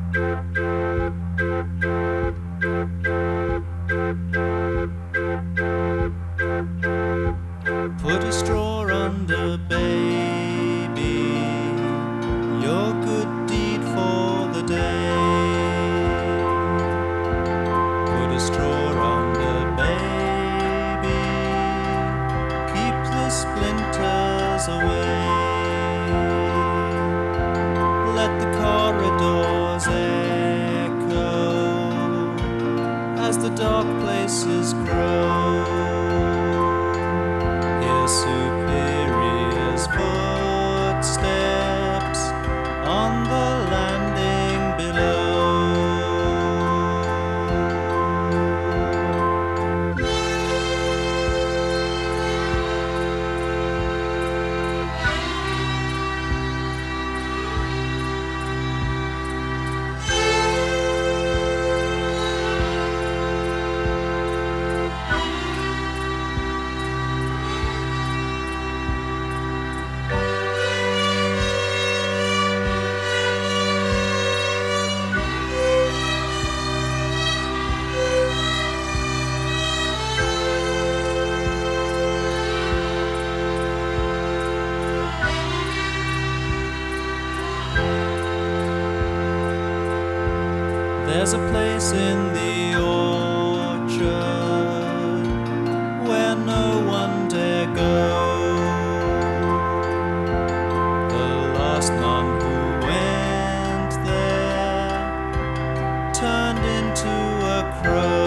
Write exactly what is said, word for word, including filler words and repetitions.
Put a straw under baby, your good deed for the day. Put a straw under baby, keep the splinters away. Let the corridors echo as the dark places grow. Hear Superior's footsteps on the landing below. There's a place in the orchard where no one dare go. The last nun who went there turned into a crow.